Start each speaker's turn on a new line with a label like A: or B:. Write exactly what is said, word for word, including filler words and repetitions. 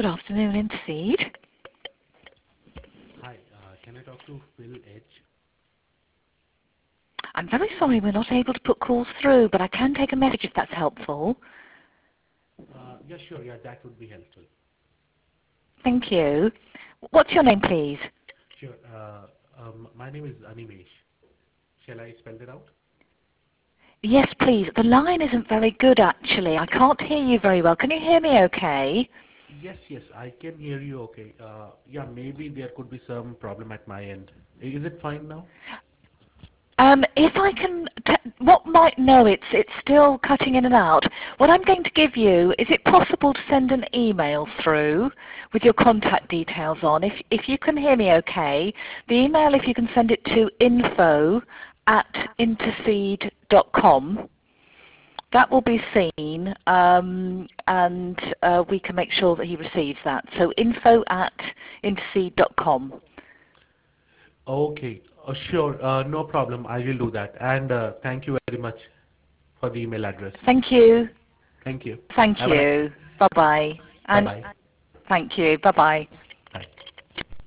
A: Good afternoon, Intercede.
B: Hi, uh, can I talk to Phil Edge?
A: I'm very sorry we're not able to put calls through, but I can take a message if that's helpful.
B: Uh, yeah, sure. Yeah, that would be helpful.
A: Thank you. What's your name, please?
B: Sure. Uh, um, my name is Animesh. Shall I spell it out?
A: Yes, please. The line isn't very good, actually. I can't hear you very well. Can you hear me okay?
B: Yes, yes, I can hear you okay. Uh, yeah, maybe there could be some problem at my end. Is it fine now?
A: Um, if I can, t- what might, no, it's, it's still cutting in and out. What I'm going to give you, is it possible to send an email through with your contact details on? If, if you can hear me okay, the email, if you can send it to info at intercede dot com, that will be seen, um, and uh, we can make sure that he receives that. So info at intercede dot com.
B: Okay, uh, sure. Uh, no problem. I will do that. And uh, thank you very much for the email address.
A: Thank you.
B: Thank you.
A: Thank
B: Have a nice day.
A: you. Bye-bye. And
B: Bye-bye.
A: thank you. Bye-bye.